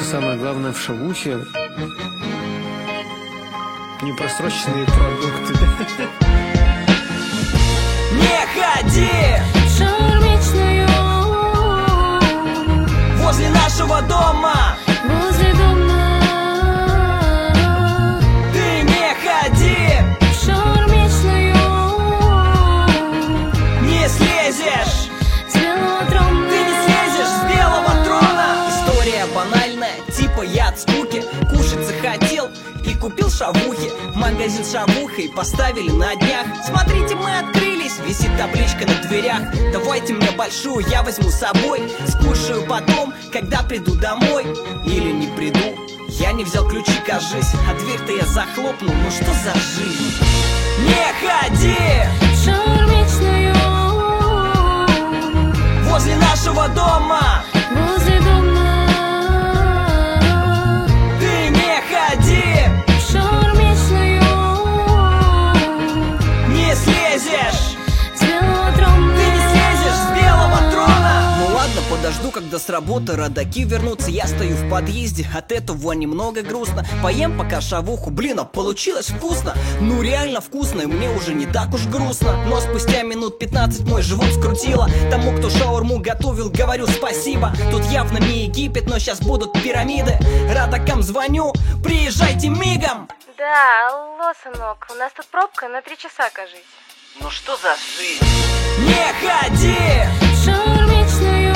самое главное в шавухе — непросроченные продукты. Не ходи в шаурмичную возле нашего дома. возле дома. Ты не ходи, В шаурмичную не слезешь. с белого трона. Ты не слезешь с белого трона. История банальная, типа я от скуки кушать захотел и купил шавухи. Магазин с шавухой поставили на днях. Смотрите, мы открылись, висит табличка на дверях. Давайте мне большую, я возьму с собой. Скушаю потом, когда приду домой. Или не приду, я не взял ключи, кажись. А дверь-то я захлопнул, ну что за жизнь? Не ходи В шаурмичную возле нашего дома. возле дома. Ты не ходи, В шаурмичную не слезешь. с белого трона. Ты не слезешь с белого трона. Ну ладно, подожду, когда с работы родаки вернутся. Я стою в подъезде, от этого немного грустно. Поем пока шавуху, блин, а получилось вкусно. Ну реально вкусно, и мне уже не так уж грустно. Но спустя минут 15 мой живот скрутило. Тому, кто шаурму готовил, говорю спасибо. Тут явно не Египет, но сейчас будут пирамиды. Родакам звоню, приезжайте мигом. Да, алло, сынок, у нас тут пробка на 3 часа, кажись. Ну что за жизнь? Не ходи В шаурмичную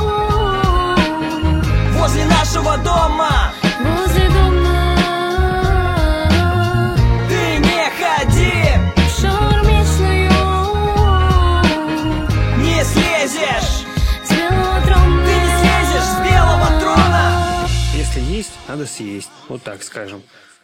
возле нашего дома. возле дома. Ты не ходи, В шаурмичную не слезешь. с белого трона. Ты не слезешь с белого трона. Если есть, надо съесть. Вот так скажем.